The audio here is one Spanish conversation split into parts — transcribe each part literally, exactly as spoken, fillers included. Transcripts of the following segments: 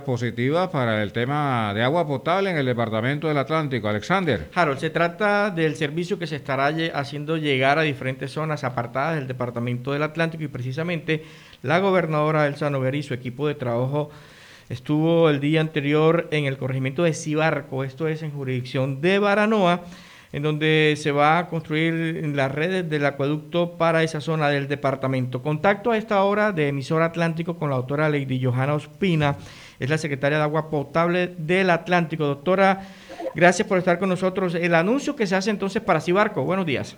Positivas para el tema de agua potable en el departamento del Atlántico. Alexander. Harold, se trata del servicio que se estará lle- haciendo llegar a diferentes zonas apartadas del departamento del Atlántico y precisamente la gobernadora Elsa Noguera y su equipo de trabajo estuvo el día anterior en el corregimiento de Cibarco, esto es en jurisdicción de Baranoa, en donde se va a construir las redes del acueducto para esa zona del departamento. Contacto a esta hora de Emisora Atlántico con la doctora Lady Johanna Ospina, es la secretaria de Agua Potable del Atlántico. Doctora, gracias por estar con nosotros. El anuncio que se hace entonces para Cibarco. Buenos días.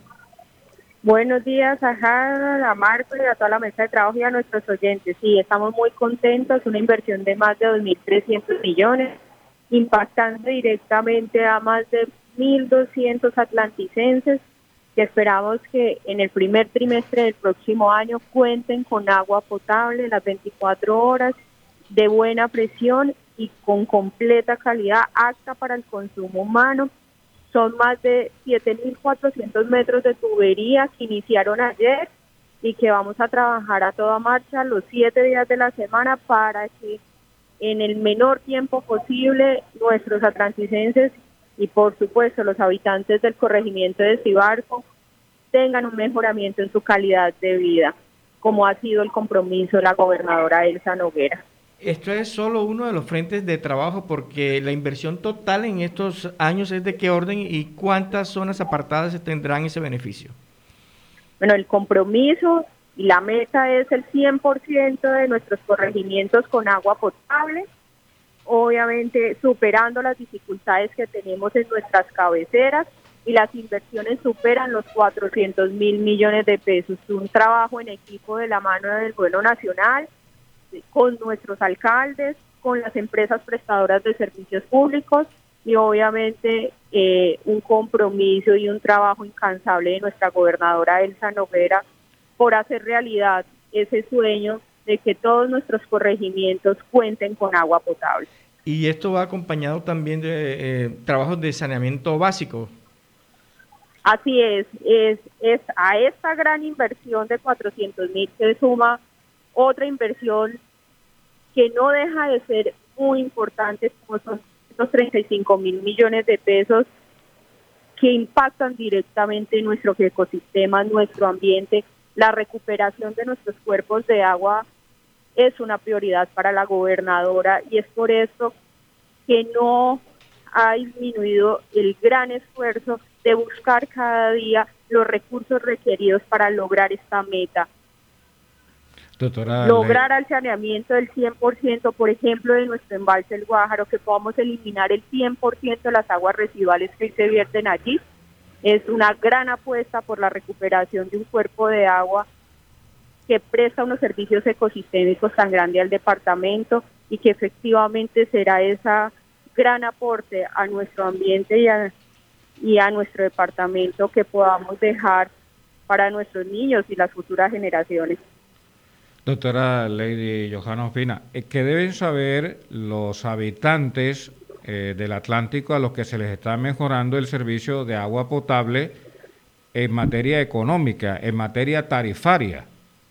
Buenos días a Harold, a Marco y a toda la mesa de trabajo y a nuestros oyentes. Sí, estamos muy contentos, una inversión de más de dos mil trescientos millones, impactando directamente a más de mil doscientos atlanticenses, que esperamos que en el primer trimestre del próximo año cuenten con agua potable las veinticuatro horas, de buena presión y con completa calidad, apta para el consumo humano. Son más de siete mil cuatrocientos metros de tubería que iniciaron ayer y que vamos a trabajar a toda marcha los siete días de la semana para que en el menor tiempo posible nuestros atlanticenses y por supuesto los habitantes del corregimiento de Cibarco tengan un mejoramiento en su calidad de vida, como ha sido el compromiso de la gobernadora Elsa Noguera. Esto es solo uno de los frentes de trabajo porque la inversión total en estos años es de qué orden y cuántas zonas apartadas tendrán ese beneficio. Bueno, el compromiso y la meta es el cien por ciento de nuestros corregimientos con agua potable, obviamente superando las dificultades que tenemos en nuestras cabeceras y las inversiones superan los cuatrocientos mil millones de pesos. Un trabajo en equipo de la mano del gobierno nacional, con nuestros alcaldes, con las empresas prestadoras de servicios públicos y obviamente eh, un compromiso y un trabajo incansable de nuestra gobernadora Elsa Noguera por hacer realidad ese sueño de que todos nuestros corregimientos cuenten con agua potable. Y esto va acompañado también de eh, trabajos de saneamiento básico. Así es, es, es a esta gran inversión de cuatrocientos mil se suma otra inversión que no deja de ser muy importante, como son estos treinta y cinco mil millones de pesos que impactan directamente en nuestro ecosistema, nuestro ambiente. La recuperación de nuestros cuerpos de agua es una prioridad para la gobernadora y es por esto que no ha disminuido el gran esfuerzo de buscar cada día los recursos requeridos para lograr esta meta. Doctora, lograr le... el saneamiento del cien por ciento, por ejemplo, de nuestro embalse El Guájaro, que podamos eliminar el cien por ciento de las aguas residuales que se vierten allí, es una gran apuesta por la recuperación de un cuerpo de agua que presta unos servicios ecosistémicos tan grandes al departamento y que efectivamente será esa gran aporte a nuestro ambiente y a, y a nuestro departamento que podamos dejar para nuestros niños y las futuras generaciones. Doctora Lady Johanna Ospina, ¿qué deben saber los habitantes eh, del Atlántico a los que se les está mejorando el servicio de agua potable en materia económica, en materia tarifaria?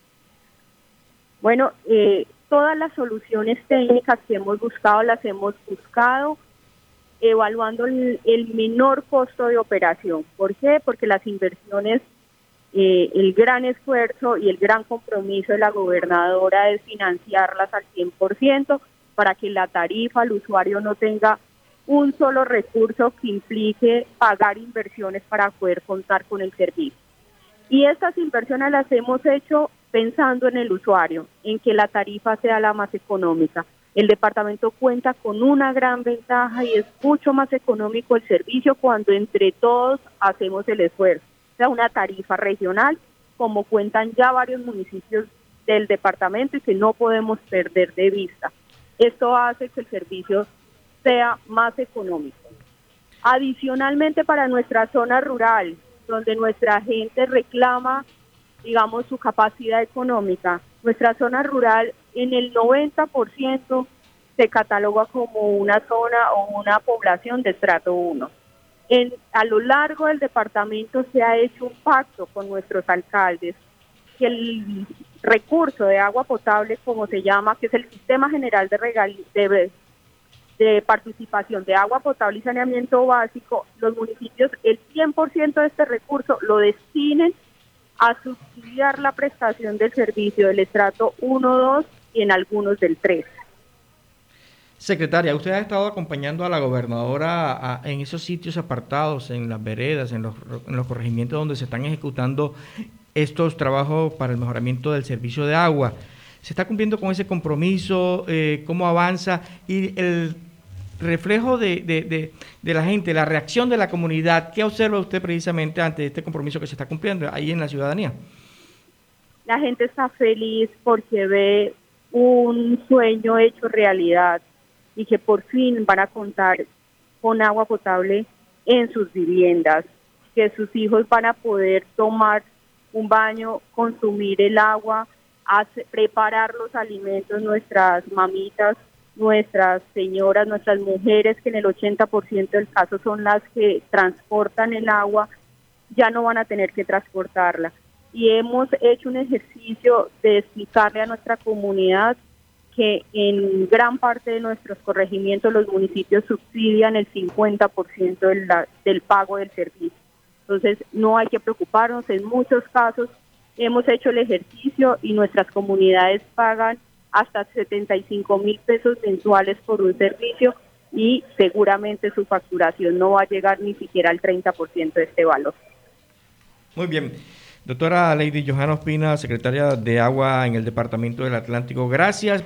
Bueno, eh, todas las soluciones técnicas que hemos buscado las hemos buscado evaluando el, el menor costo de operación. ¿Por qué? Porque las inversiones, eh, el gran esfuerzo y el gran compromiso de la gobernadora es financiarlas al cien por ciento para que la tarifa al usuario no tenga un solo recurso que implique pagar inversiones para poder contar con el servicio. Y estas inversiones las hemos hecho pensando en el usuario, en que la tarifa sea la más económica. El departamento cuenta con una gran ventaja y es mucho más económico el servicio cuando entre todos hacemos el esfuerzo. O sea, una tarifa regional, como cuentan ya varios municipios del departamento y que no podemos perder de vista. Esto hace que el servicio sea más económico. Adicionalmente, para nuestra zona rural, donde nuestra gente reclama, digamos, su capacidad económica, nuestra zona rural en el noventa por ciento se cataloga como una zona o una población de estrato uno. En, a lo largo del departamento se ha hecho un pacto con nuestros alcaldes que el recurso de agua potable, como se llama, que es el Sistema General de, Regal, de de participación de agua potable y saneamiento básico, los municipios el cien por ciento de este recurso lo destinen a subsidiar la prestación del servicio del estrato uno, dos y en algunos del tres. Secretaria, usted ha estado acompañando a la gobernadora a, a, en esos sitios apartados, en las veredas, en los, en los corregimientos donde se están ejecutando estos trabajos para el mejoramiento del servicio de agua. ¿Se está cumpliendo con ese compromiso? Eh, ¿Cómo avanza? Y el reflejo de, de, de, de la gente, la reacción de la comunidad, ¿qué observa usted precisamente ante este compromiso que se está cumpliendo ahí en la ciudadanía? La gente está feliz porque ve un sueño hecho realidad y que por fin van a contar con agua potable en sus viviendas, que sus hijos van a poder tomar un baño, consumir el agua, hace, preparar los alimentos, nuestras mamitas, nuestras señoras, nuestras mujeres, que en el ochenta por ciento del caso son las que transportan el agua, ya no van a tener que transportarla. Y hemos hecho un ejercicio de explicarle a nuestra comunidad que en gran parte de nuestros corregimientos los municipios subsidian el cincuenta por ciento de la, del pago del servicio. Entonces no hay que preocuparnos, en muchos casos hemos hecho el ejercicio y nuestras comunidades pagan hasta setenta y cinco mil pesos mensuales por un servicio y seguramente su facturación no va a llegar ni siquiera al treinta por ciento de este valor. Muy bien. Doctora Lady Johanna Ospina, secretaria de Agua en el Departamento del Atlántico, gracias.